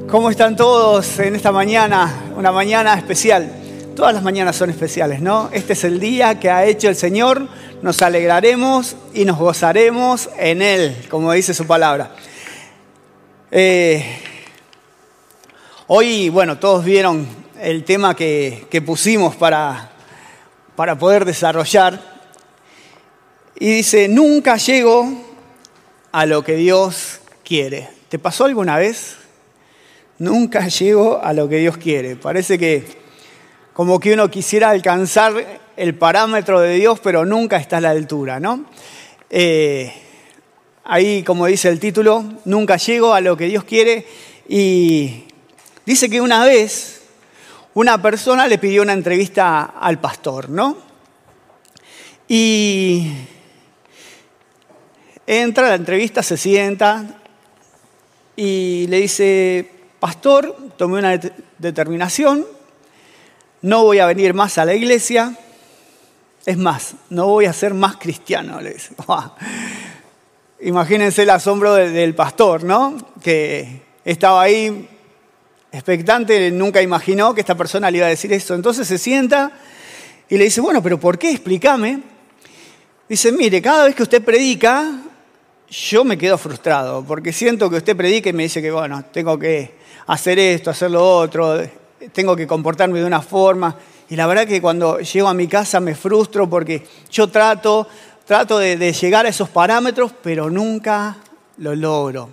¿Cómo están todos en esta mañana? Una mañana especial. Todas las mañanas son especiales, ¿no? Este es el día que ha hecho el Señor. Nos alegraremos y nos gozaremos en Él, como dice su palabra. Hoy, bueno, todos vieron el tema que pusimos para poder desarrollar. Y dice, nunca llego a lo que Dios quiere. ¿Te pasó alguna vez? Nunca llego a lo que Dios quiere. Parece que como que uno quisiera alcanzar el parámetro de Dios, pero nunca está a la altura, ¿no? Ahí, como dice el título, nunca llego a lo que Dios quiere. Y dice que una vez una persona le pidió una entrevista al pastor, ¿no? Y entra a la entrevista, se sienta y le dice, pastor, tomé una determinación, no voy a venir más a la iglesia, es más, no voy a ser más cristiano, le dice. Imagínense el asombro del pastor, ¿no? Que estaba ahí expectante, nunca imaginó que esta persona le iba a decir eso. Entonces se sienta y le dice, bueno, pero ¿por qué? Explícame. Dice, mire, cada vez que usted predica, yo me quedo frustrado, porque siento que usted predica y me dice que, bueno, tengo que hacer esto, hacer lo otro, tengo que comportarme de una forma. Y la verdad que cuando llego a mi casa me frustro porque yo trato de llegar a esos parámetros, pero nunca lo logro.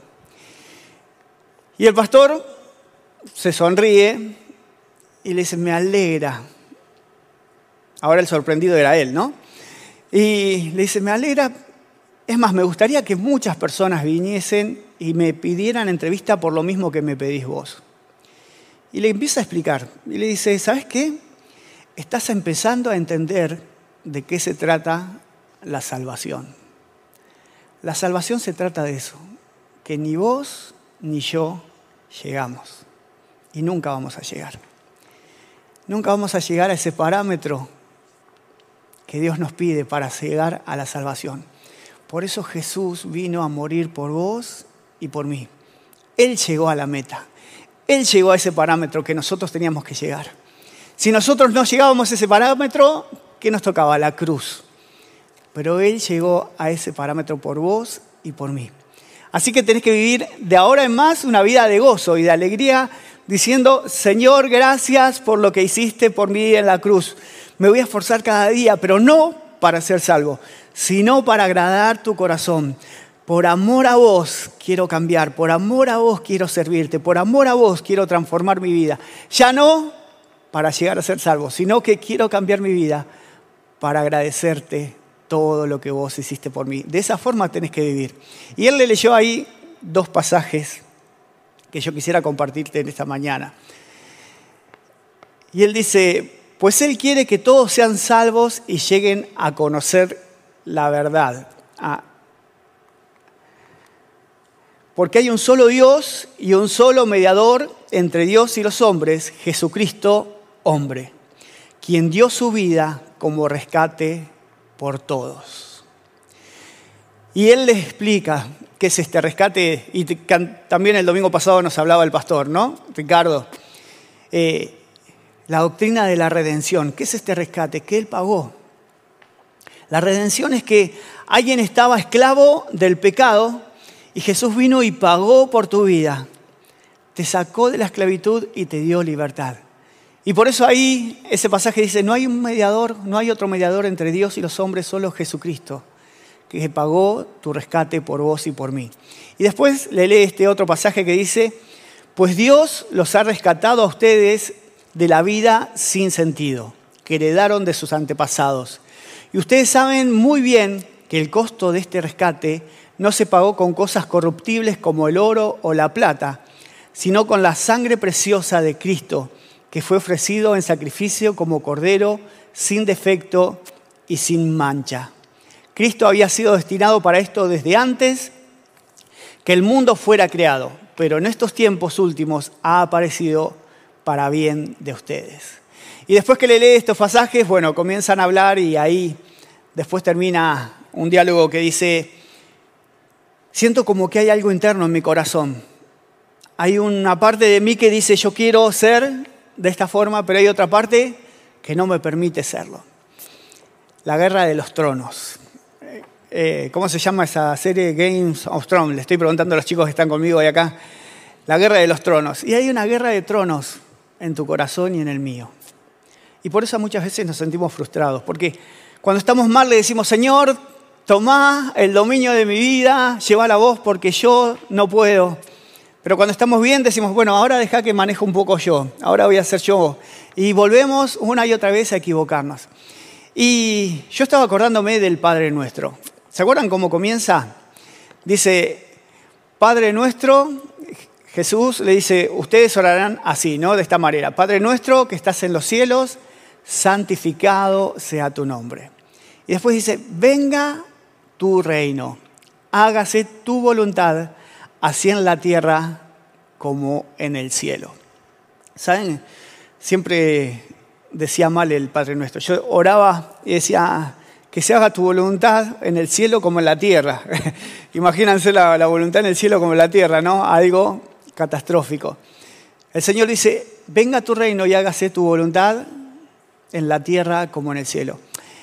Y el pastor se sonríe y le dice, me alegra. Ahora el sorprendido era él, ¿no? Y le dice, me alegra. Es más, me gustaría que muchas personas viniesen y me pidieran entrevista por lo mismo que me pedís vos. Y le empieza a explicar. Y le dice, ¿sabes qué? Estás empezando a entender de qué se trata la salvación. La salvación se trata de eso, que ni vos ni yo llegamos. Y nunca vamos a llegar. Nunca vamos a llegar a ese parámetro que Dios nos pide para llegar a la salvación. Por eso Jesús vino a morir por vos y por mí. Él llegó a la meta. Él llegó a ese parámetro que nosotros teníamos que llegar. Si nosotros no llegábamos a ese parámetro, ¿qué nos tocaba? La cruz. Pero Él llegó a ese parámetro por vos y por mí. Así que tenés que vivir de ahora en más una vida de gozo y de alegría, diciendo, Señor, gracias por lo que hiciste por mí en la cruz. Me voy a esforzar cada día, pero no para ser salvo, sino para agradar tu corazón. Por amor a vos quiero cambiar, por amor a vos quiero servirte, por amor a vos quiero transformar mi vida. Ya no para llegar a ser salvo, sino que quiero cambiar mi vida para agradecerte todo lo que vos hiciste por mí. De esa forma tenés que vivir. Y él le leyó ahí 2 pasajes que yo quisiera compartirte en esta mañana. Y él dice, pues Él quiere que todos sean salvos y lleguen a conocer la verdad. Porque hay un solo Dios y un solo mediador entre Dios y los hombres, Jesucristo, hombre, quien dio su vida como rescate por todos. Y Él les explica qué es este rescate, y también el domingo pasado nos hablaba el pastor, ¿no? Ricardo. La doctrina de la redención. ¿Qué es este rescate? Que Él pagó. La redención es que alguien estaba esclavo del pecado y Jesús vino y pagó por tu vida. Te sacó de la esclavitud y te dio libertad. Y por eso ahí ese pasaje dice, no hay un mediador, no hay otro mediador entre Dios y los hombres, solo Jesucristo, que pagó tu rescate por vos y por mí. Y después le lee este otro pasaje que dice, pues Dios los ha rescatado a ustedes de la vida sin sentido, que heredaron de sus antepasados. Y ustedes saben muy bien que el costo de este rescate no se pagó con cosas corruptibles como el oro o la plata, sino con la sangre preciosa de Cristo, que fue ofrecido en sacrificio como cordero, sin defecto y sin mancha. Cristo había sido destinado para esto desde antes que el mundo fuera creado, pero en estos tiempos últimos ha aparecido para bien de ustedes. Y después que le lee estos pasajes, bueno, comienzan a hablar y ahí después termina un diálogo que dice, siento como que hay algo interno en mi corazón. hay una parte de mí que dice yo quiero ser de esta forma, pero hay otra parte que no me permite serlo. La Guerra de los Tronos. ¿Cómo se llama esa serie? Games of Thrones. Le estoy preguntando a los chicos que están conmigo hoy acá. La Guerra de los Tronos. Y hay una guerra de tronos en tu corazón y en el mío. Y por eso muchas veces nos sentimos frustrados. Porque cuando estamos mal le decimos, Señor, tomá el dominio de mi vida, llévala vos porque yo no puedo. Pero cuando estamos bien decimos, bueno, ahora deja que maneje un poco yo. Ahora voy a ser yo. Y volvemos una y otra vez a equivocarnos. Y yo estaba acordándome del Padre Nuestro. ¿Se acuerdan cómo comienza? Dice, Padre Nuestro, Jesús le dice, ustedes orarán así, ¿no? De esta manera. Padre Nuestro que estás en los cielos, santificado sea tu nombre. Y después dice, venga tu reino, hágase tu voluntad, así en la tierra como en el cielo. ¿Saben? Siempre decía mal el Padre Nuestro. Yo oraba y decía, que se haga tu voluntad en el cielo como en la tierra. Imagínense la voluntad en el cielo como en la tierra, ¿no? Algo catastrófico. El Señor dice, venga tu reino y hágase tu voluntad en la tierra como en el cielo.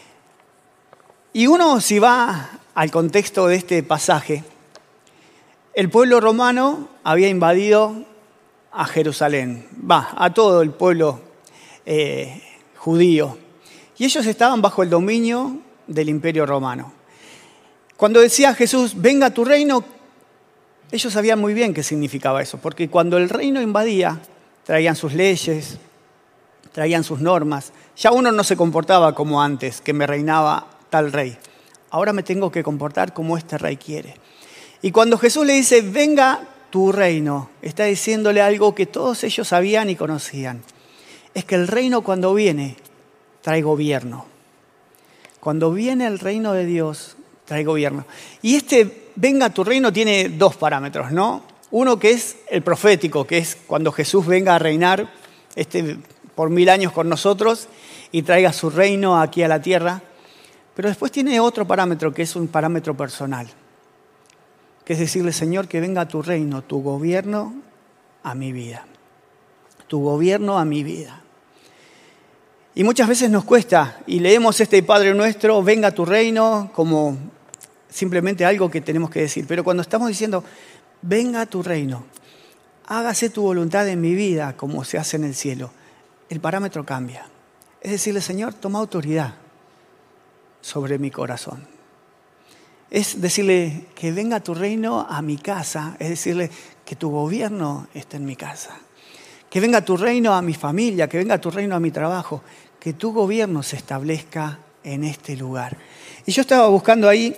Y uno, si va al contexto de este pasaje, el pueblo romano había invadido a Jerusalén, a todo el pueblo judío. Y ellos estaban bajo el dominio del Imperio Romano. Cuando decía Jesús, venga tu reino, ellos sabían muy bien qué significaba eso, porque cuando el reino invadía, traían sus leyes, traían sus normas. Ya uno no se comportaba como antes, que me reinaba tal rey. Ahora me tengo que comportar como este rey quiere. Y cuando Jesús le dice, venga tu reino, está diciéndole algo que todos ellos sabían y conocían. Es que el reino cuando viene, trae gobierno. Cuando viene el reino de Dios, trae gobierno. Y este venga tu reino tiene dos parámetros, ¿no? Uno que es el profético, que es cuando Jesús venga a reinar por 1000 años con nosotros y traiga su reino aquí a la tierra. Pero después tiene otro parámetro, que es un parámetro personal. Que es decirle, Señor, que venga tu reino, tu gobierno a mi vida. Tu gobierno a mi vida. Y muchas veces nos cuesta, y leemos este Padre Nuestro, venga tu reino, como simplemente algo que tenemos que decir. Pero cuando estamos diciendo, venga tu reino, hágase tu voluntad en mi vida como se hace en el cielo, el parámetro cambia. Es decirle, Señor, toma autoridad sobre mi corazón. Es decirle que venga tu reino a mi casa, es decirle que tu gobierno esté en mi casa. Que venga tu reino a mi familia, que venga tu reino a mi trabajo, que tu gobierno se establezca en este lugar. Y yo estaba buscando ahí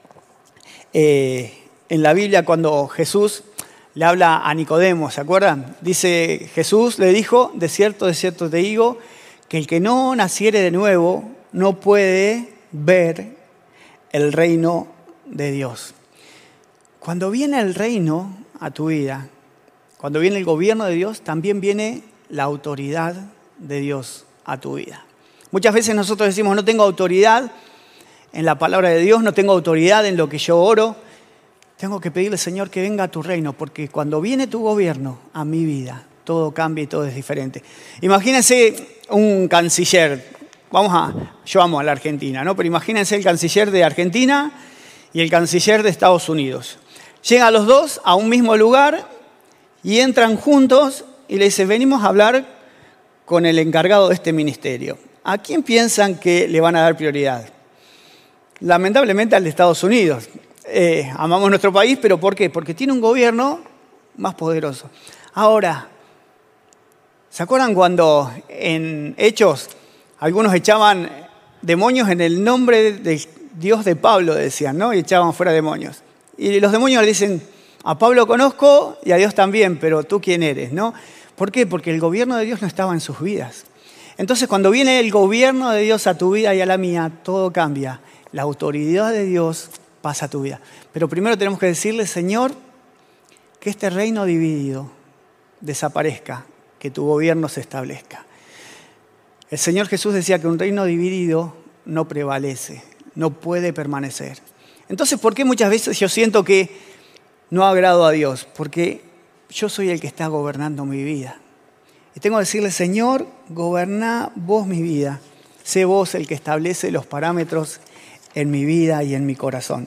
en la Biblia cuando Jesús le habla a Nicodemo, ¿se acuerdan? Dice, Jesús le dijo, de cierto te digo, que el que no naciere de nuevo no puede ver el reino de Dios. Cuando viene el reino a tu vida, cuando viene el gobierno de Dios, también viene la autoridad de Dios a tu vida. Muchas veces nosotros decimos, no tengo autoridad en la palabra de Dios, no tengo autoridad en lo que yo oro. Tengo que pedirle, Señor, que venga a tu reino, porque cuando viene tu gobierno a mi vida, todo cambia y todo es diferente. Imagínense un canciller, yo amo a la Argentina, ¿no? Pero imagínense el canciller de Argentina y el canciller de Estados Unidos. Llegan los dos a un mismo lugar y entran juntos y le dicen, venimos a hablar con el encargado de este ministerio. ¿A quién piensan que le van a dar prioridad? Lamentablemente al de Estados Unidos. Amamos nuestro país, pero ¿por qué? Porque tiene un gobierno más poderoso. Ahora, ¿se acuerdan cuando en Hechos algunos echaban demonios en el nombre del Dios de Pablo, decían, ¿no? Y echaban fuera demonios. Y los demonios le dicen, a Pablo conozco y a Dios también, pero ¿tú quién eres? ¿No? ¿Por qué? Porque el gobierno de Dios no estaba en sus vidas. Entonces, cuando viene el gobierno de Dios a tu vida y a la mía, todo cambia. La autoridad de Dios pasa a tu vida. Pero primero tenemos que decirle, Señor, que este reino dividido desaparezca, que tu gobierno se establezca. El Señor Jesús decía que un reino dividido no prevalece, no puede permanecer. Entonces, ¿por qué muchas veces yo siento que no agrado a Dios? Porque yo soy el que está gobernando mi vida. Y tengo que decirle, Señor, goberná vos mi vida. Sé vos el que establece los parámetros en mi vida y en mi corazón.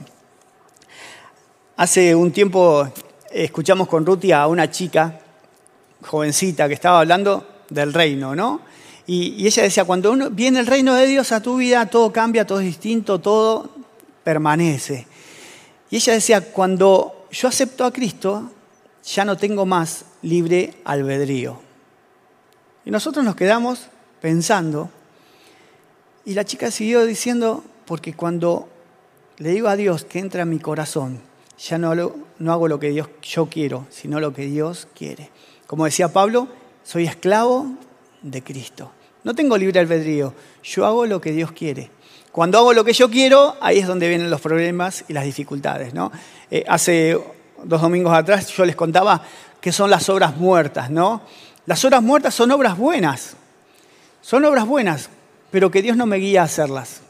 Hace un tiempo escuchamos con Ruti a una chica jovencita que estaba hablando del reino, ¿no? Y ella decía, cuando viene el reino de Dios a tu vida, todo cambia, todo es distinto, todo permanece. Y ella decía, cuando yo acepto a Cristo, ya no tengo más libre albedrío. Y nosotros nos quedamos pensando, y la chica siguió diciendo, porque cuando le digo a Dios que entra en mi corazón, ya no hago lo que yo quiero, sino lo que Dios quiere. Como decía Pablo, soy esclavo de Cristo. No tengo libre albedrío, yo hago lo que Dios quiere. Cuando hago lo que yo quiero, ahí es donde vienen los problemas y las dificultades, ¿no? Hace 2 domingos atrás yo les contaba qué son las obras muertas, ¿no? Las obras muertas son obras buenas, pero que Dios no me guía a hacerlas.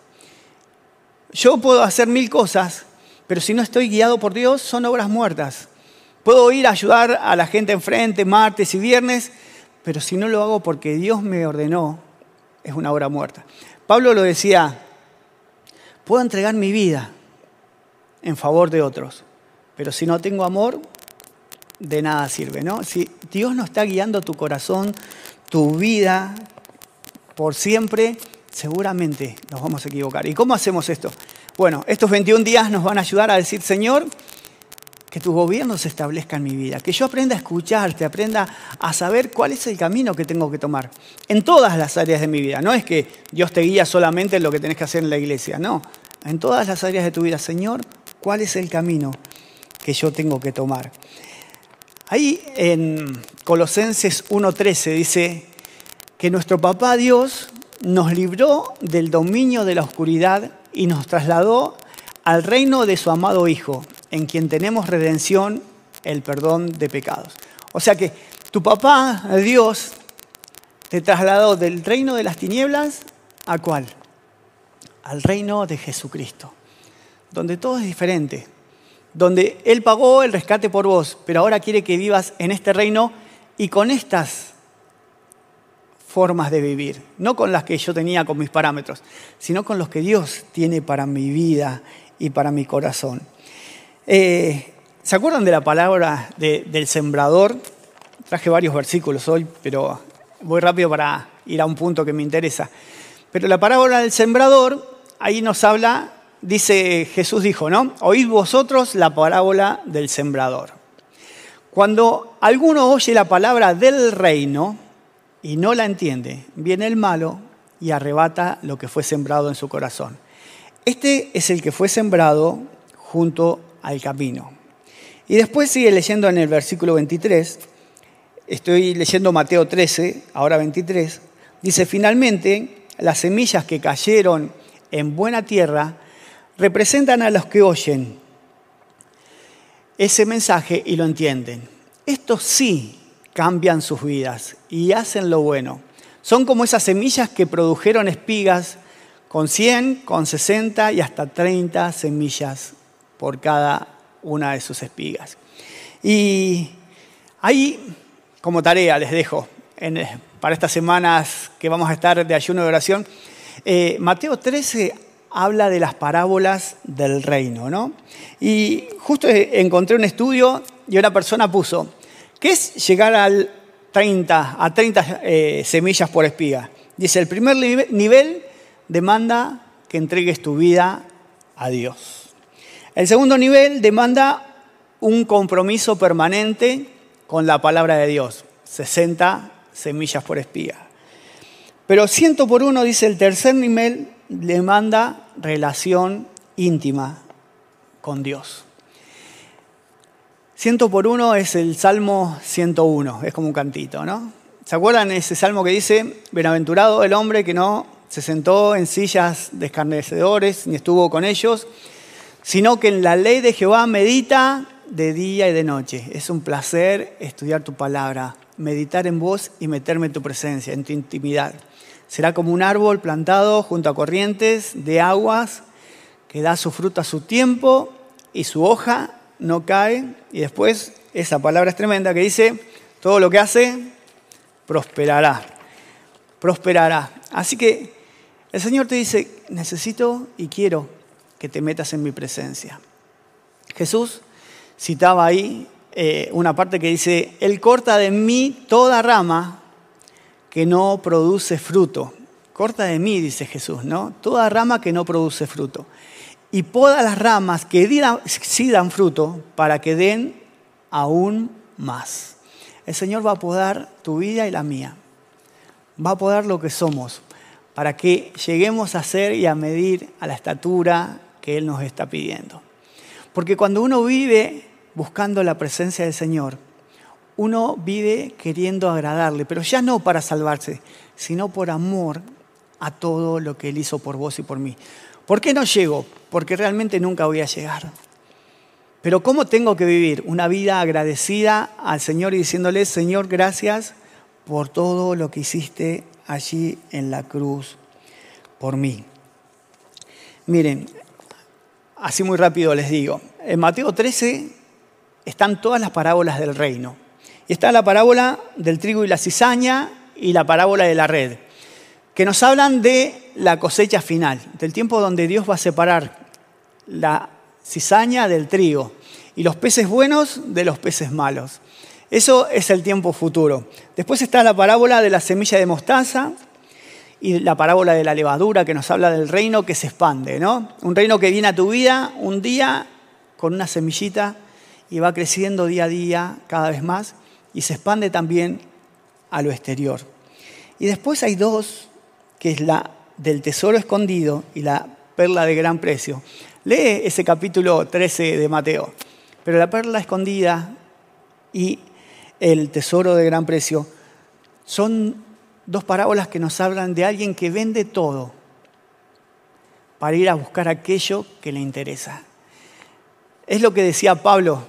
Yo puedo hacer 1000 cosas, pero si no estoy guiado por Dios, son obras muertas. Puedo ir a ayudar a la gente enfrente martes y viernes, pero si no lo hago porque Dios me ordenó, es una obra muerta. Pablo lo decía, puedo entregar mi vida en favor de otros, pero si no tengo amor, de nada sirve, ¿no? Si Dios no está guiando tu corazón, tu vida por siempre, seguramente nos vamos a equivocar. ¿Y cómo hacemos esto? Bueno, estos 21 días nos van a ayudar a decir, Señor, que tu gobierno se establezca en mi vida, que yo aprenda a escucharte, aprenda a saber cuál es el camino que tengo que tomar en todas las áreas de mi vida. No es que Dios te guía solamente en lo que tenés que hacer en la iglesia, no. En todas las áreas de tu vida, Señor, ¿cuál es el camino que yo tengo que tomar? Ahí en Colosenses 1:13 dice que nuestro papá Dios nos libró del dominio de la oscuridad y nos trasladó al reino de su amado Hijo, en quien tenemos redención, el perdón de pecados. O sea que tu papá, Dios, te trasladó del reino de las tinieblas, ¿a cuál? Al reino de Jesucristo, donde todo es diferente, donde Él pagó el rescate por vos, pero ahora quiere que vivas en este reino y con estas formas de vivir, no con las que yo tenía con mis parámetros, sino con los que Dios tiene para mi vida y para mi corazón. ¿Se acuerdan de la palabra del sembrador? Traje varios versículos hoy, pero voy rápido para ir a un punto que me interesa. Pero la parábola del sembrador, ahí nos habla, dice, Jesús dijo, ¿no? Oíd vosotros la parábola del sembrador. Cuando alguno oye la palabra del reino y no la entiende, viene el malo y arrebata lo que fue sembrado en su corazón. Este es el que fue sembrado junto al camino. Y después sigue leyendo en el versículo 23, estoy leyendo Mateo 13, ahora 23, dice, finalmente, las semillas que cayeron en buena tierra representan a los que oyen ese mensaje y lo entienden. Estos sí cambian sus vidas y hacen lo bueno. Son como esas semillas que produjeron espigas con 100, con 60 y hasta 30 semillas por cada una de sus espigas. Y ahí, como tarea, les dejo, para estas semanas que vamos a estar de ayuno de oración, Mateo 13 habla de las parábolas del reino, ¿no? Y justo encontré un estudio y una persona puso, ¿qué es llegar a 30 semillas por espiga? Dice, el primer nivel demanda que entregues tu vida a Dios. El segundo nivel demanda un compromiso permanente con la palabra de Dios, 60 semillas por espiga. Pero 100 por 1, dice el tercer nivel, demanda relación íntima con Dios. 100 por 1 es el Salmo 101, es como un cantito, ¿no? ¿Se acuerdan ese salmo que dice, bienaventurado el hombre que no se sentó en sillas de escarnecedores ni estuvo con ellos, sino que en la ley de Jehová medita de día y de noche? Es un placer estudiar tu palabra, meditar en vos y meterme en tu presencia, en tu intimidad. Será como un árbol plantado junto a corrientes de aguas que da su fruto a su tiempo y su hoja no cae. Y después esa palabra es tremenda, que dice, todo lo que hace, prosperará. Prosperará. Así que el Señor te dice, necesito y quiero que te metas en mi presencia. Jesús citaba ahí una parte que dice, Él corta de mí toda rama que no produce fruto. Corta de mí, dice Jesús, ¿no? Toda rama que no produce fruto. Y poda las ramas que sí dan fruto para que den aún más. El Señor va a podar tu vida y la mía. Va a podar lo que somos para que lleguemos a ser y a medir a la estatura que Él nos está pidiendo. Porque cuando uno vive buscando la presencia del Señor, uno vive queriendo agradarle, pero ya no para salvarse, sino por amor a todo lo que Él hizo por vos y por mí. ¿Por qué no llego? Porque realmente nunca voy a llegar. Pero ¿cómo tengo que vivir? Una vida agradecida al Señor y diciéndole, Señor, gracias por todo lo que hiciste allí en la cruz por mí. Miren, así muy rápido les digo, en Mateo 13 están todas las parábolas del reino. Y está la parábola del trigo y la cizaña y la parábola de la red, que nos hablan de la cosecha final, del tiempo donde Dios va a separar la cizaña del trigo y los peces buenos de los peces malos. Eso es el tiempo futuro. Después está la parábola de la semilla de mostaza y la parábola de la levadura que nos habla del reino que se expande, ¿no? Un reino que viene a tu vida un día con una semillita y va creciendo día a día cada vez más y se expande también a lo exterior. Y después hay dos, que es la del tesoro escondido y la perla de gran precio. Lee ese capítulo 13 de Mateo. Pero la perla escondida y el tesoro de gran precio son dos parábolas que nos hablan de alguien que vende todo para ir a buscar aquello que le interesa. Es lo que decía Pablo.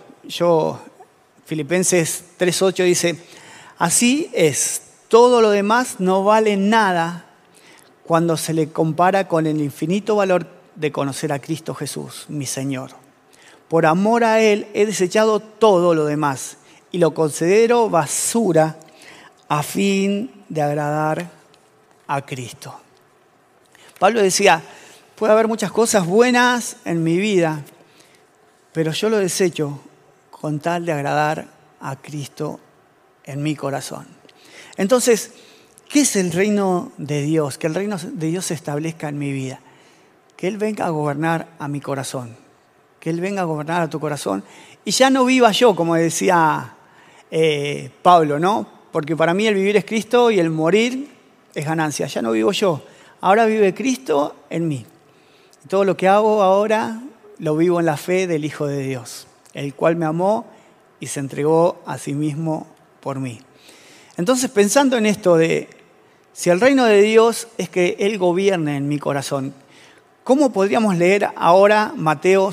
Filipenses 3:8 dice, así es, todo lo demás no vale nada cuando se le compara con el infinito valor de conocer a Cristo Jesús, mi Señor. Por amor a Él he desechado todo lo demás y lo considero basura a fin de agradar a Cristo. Pablo decía, puede haber muchas cosas buenas en mi vida, pero yo lo desecho con tal de agradar a Cristo en mi corazón. Entonces, ¿qué es el reino de Dios? Que el reino de Dios se establezca en mi vida. Que Él venga a gobernar a mi corazón. Que Él venga a gobernar a tu corazón. Y ya no viva yo, como decía Pablo, ¿no? Porque para mí el vivir es Cristo y el morir es ganancia. Ya no vivo yo. Ahora vive Cristo en mí. Y todo lo que hago ahora lo vivo en la fe del Hijo de Dios, el cual me amó y se entregó a sí mismo por mí. Entonces, pensando en esto de si el reino de Dios es que Él gobierne en mi corazón, ¿cómo podríamos leer ahora Mateo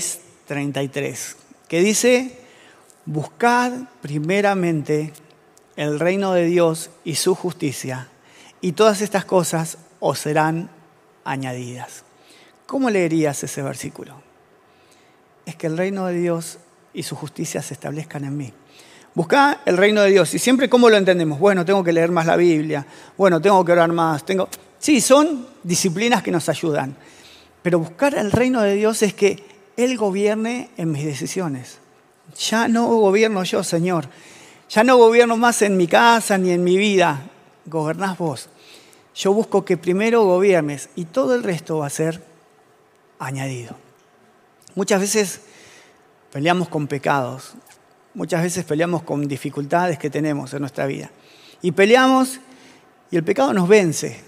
6:33? Que dice, buscad primeramente el reino de Dios y su justicia, y todas estas cosas os serán añadidas. ¿Cómo leerías ese versículo? Es que el reino de Dios y su justicia se establezcan en mí. Buscá el reino de Dios. Y siempre, ¿cómo lo entendemos? Bueno, tengo que leer más la Biblia. Bueno, tengo que orar más. Sí, son disciplinas que nos ayudan. Pero buscar el reino de Dios es que Él gobierne en mis decisiones. Ya no gobierno yo, Señor. Ya no gobierno más en mi casa ni en mi vida. Gobernás vos. Yo busco que primero gobiernes y todo el resto va a ser añadido. Muchas veces peleamos con pecados. Muchas veces peleamos con dificultades que tenemos en nuestra vida. Y peleamos y el pecado nos vence.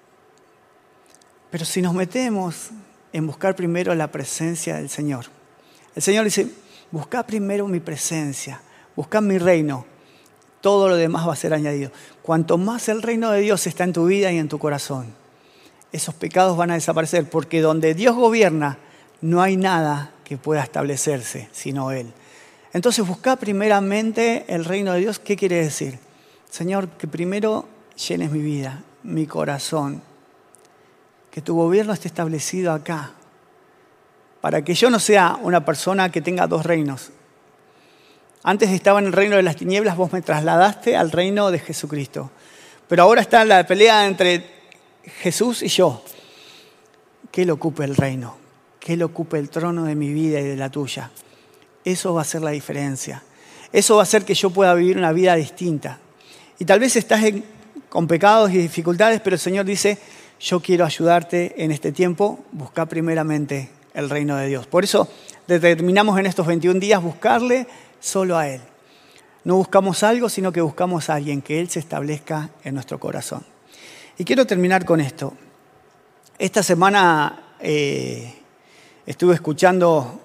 Pero si nos metemos en buscar primero la presencia del Señor. El Señor dice, buscá primero mi presencia, buscá mi reino. Todo lo demás va a ser añadido. Cuanto más el reino de Dios está en tu vida y en tu corazón, esos pecados van a desaparecer. Porque donde Dios gobierna, no hay nada que pueda establecerse sino Él. Entonces, buscá primeramente el reino de Dios. ¿Qué quiere decir? Señor, que primero llenes mi vida, mi corazón. Que tu gobierno esté establecido acá. Para que yo no sea una persona que tenga dos reinos. Antes estaba en el reino de las tinieblas, vos me trasladaste al reino de Jesucristo. Pero ahora está la pelea entre Jesús y yo. Que Él ocupe el reino, que Él ocupe el trono de mi vida y de la tuya. Eso va a ser la diferencia. Eso va a hacer que yo pueda vivir una vida distinta. Y tal vez estás con pecados y dificultades, pero el Señor dice, yo quiero ayudarte en este tiempo, busca primeramente el reino de Dios. Por eso determinamos en estos 21 días buscarle solo a Él. No buscamos algo, sino que buscamos a alguien, que Él se establezca en nuestro corazón. Y quiero terminar con esto. Esta semana estuve escuchando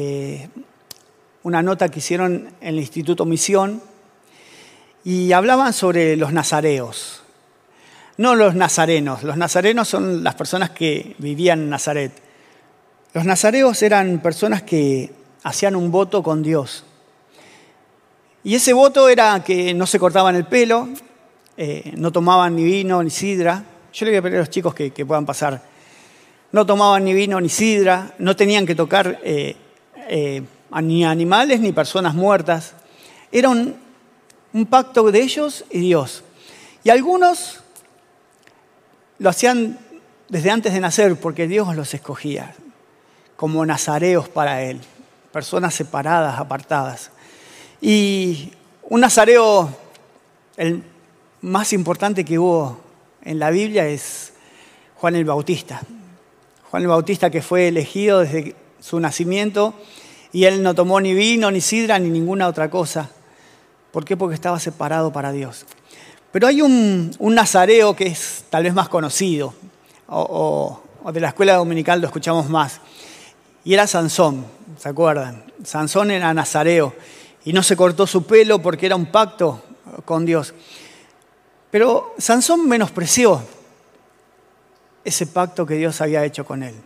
una nota que hicieron en el Instituto Misión y hablaban sobre los nazareos. No los nazarenos son las personas que vivían en Nazaret. Los nazareos eran personas que hacían un voto con Dios. Y ese voto era que no se cortaban el pelo, no tomaban ni vino ni sidra. Yo le voy a pedir a los chicos que puedan pasar. No tomaban ni vino ni sidra, no tenían que tocar ni animales ni personas muertas. Era un pacto de ellos y Dios. Y algunos lo hacían desde antes de nacer porque Dios los escogía como nazareos para Él, personas separadas, apartadas. Y un nazareo, el más importante que hubo en la Biblia es Juan el Bautista. Juan el Bautista, que fue elegido desde su nacimiento y él no tomó ni vino, ni sidra, ni ninguna otra cosa. ¿Por qué? Porque estaba separado para Dios. Pero hay un nazareo que es tal vez más conocido, o de la escuela dominical lo escuchamos más, y era Sansón, ¿se acuerdan? Sansón era nazareo y no se cortó su pelo porque era un pacto con Dios. Pero Sansón menospreció ese pacto que Dios había hecho con él.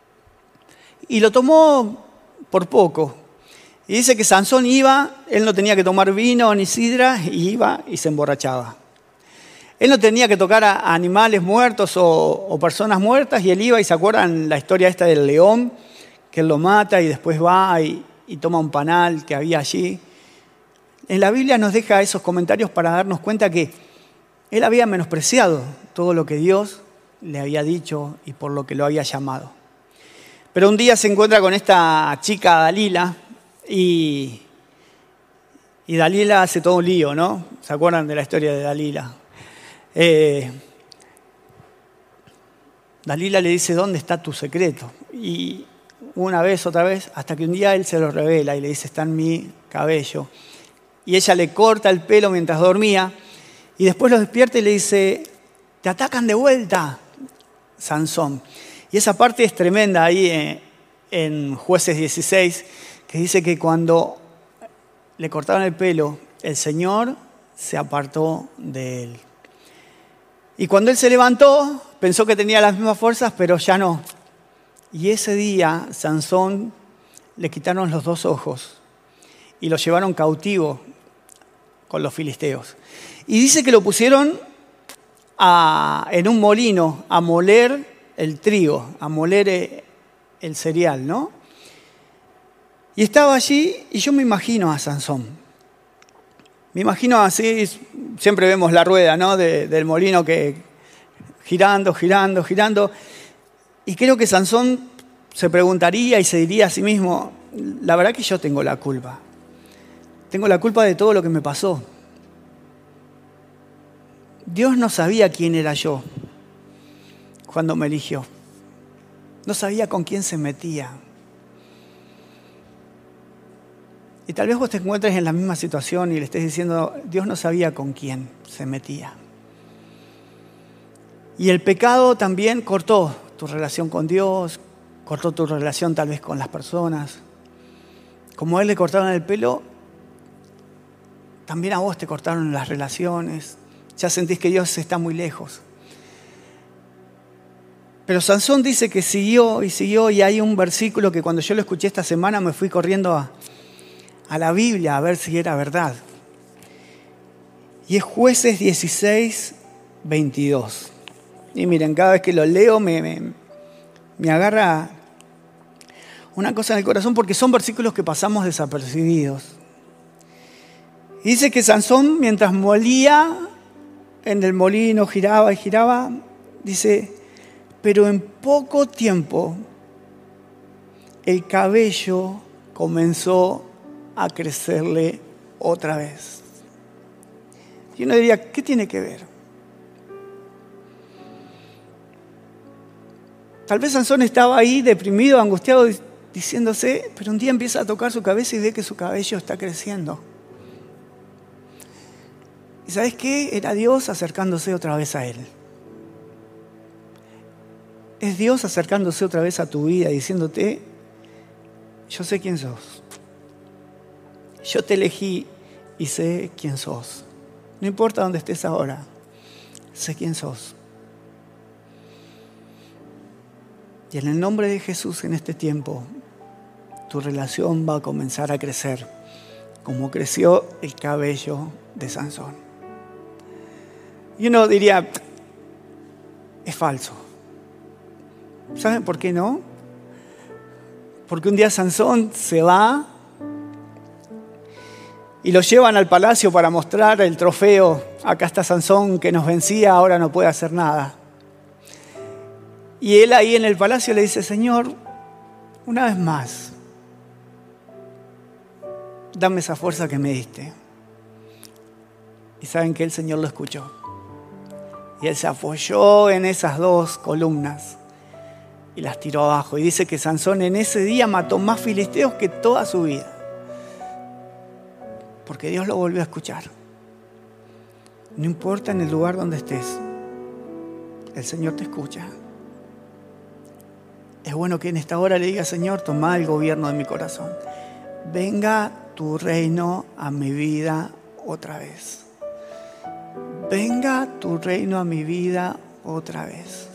Y lo tomó por poco. Y dice que Sansón iba, él no tenía que tomar vino ni sidra, y iba y se emborrachaba. Él no tenía que tocar a animales muertos o personas muertas, y él iba, y se acuerdan la historia esta del león, que él lo mata y después va y toma un panal que había allí. En la Biblia nos deja esos comentarios para darnos cuenta que él había menospreciado todo lo que Dios le había dicho y por lo que lo había llamado. Pero un día se encuentra con esta chica Dalila y Dalila hace todo un lío, ¿no? ¿Se acuerdan de la historia de Dalila? Dalila le dice, ¿dónde está tu secreto? Y una vez, otra vez, hasta que un día él se lo revela y le dice, está en mi cabello. Y ella le corta el pelo mientras dormía y después lo despierta y le dice, te atacan de vuelta, Sansón. Y esa parte es tremenda ahí en Jueces 16, que dice que cuando le cortaron el pelo, el Señor se apartó de él. Y cuando él se levantó, pensó que tenía las mismas fuerzas, pero ya no. Y ese día, Sansón le quitaron los 2 ojos y lo llevaron cautivo con los filisteos. Y dice que lo pusieron en un molino a moler el trigo, a moler el cereal, ¿no? Y estaba allí y yo me imagino a Sansón. Me imagino así, siempre vemos la rueda, ¿no? Del molino que girando. Y creo que Sansón se preguntaría y se diría a sí mismo, la verdad que yo tengo la culpa. Tengo la culpa de todo lo que me pasó. Dios no sabía quién era yo cuando me eligió. No sabía con quién se metía. Y tal vez vos te encuentres en la misma situación y le estés diciendo, Dios no sabía con quién se metía. Y el pecado también cortó tu relación con Dios, cortó tu relación tal vez con las personas. Como a él le cortaron el pelo, también a vos te cortaron las relaciones. Ya sentís que Dios está muy lejos. Pero Sansón dice que siguió y hay un versículo que cuando yo lo escuché esta semana me fui corriendo a la Biblia a ver si era verdad. Y es Jueces 16, 22. Y miren, cada vez que lo leo me agarra una cosa en el corazón porque son versículos que pasamos desapercibidos. Y dice que Sansón, mientras molía en el molino, giraba y giraba, dice, pero en poco tiempo el cabello comenzó a crecerle otra vez. Y uno diría, ¿qué tiene que ver? Tal vez Sansón estaba ahí deprimido, angustiado, diciéndose, pero un día empieza a tocar su cabeza y ve que su cabello está creciendo. ¿Y sabes qué? Era Dios acercándose otra vez a él. Es Dios acercándose otra vez a tu vida, diciéndote, yo sé quién sos. Yo te elegí y sé quién sos. No importa dónde estés ahora, sé quién sos. Y en el nombre de Jesús en este tiempo, tu relación va a comenzar a crecer, como creció el cabello de Sansón. Y uno diría, es falso. ¿Saben por qué no? Porque un día Sansón se va y lo llevan al palacio para mostrar el trofeo. Acá está Sansón que nos vencía, ahora no puede hacer nada. Y él ahí en el palacio le dice, Señor, una vez más, dame esa fuerza que me diste. Y saben que el Señor lo escuchó. Y él se apoyó en esas dos columnas y las tiró abajo. Y dice que Sansón en ese día mató más filisteos que toda su vida. Porque Dios lo volvió a escuchar. No importa en el lugar donde estés, el Señor te escucha. Es bueno que en esta hora le diga, Señor, toma el gobierno de mi corazón. Venga tu reino a mi vida otra vez. Venga tu reino a mi vida otra vez.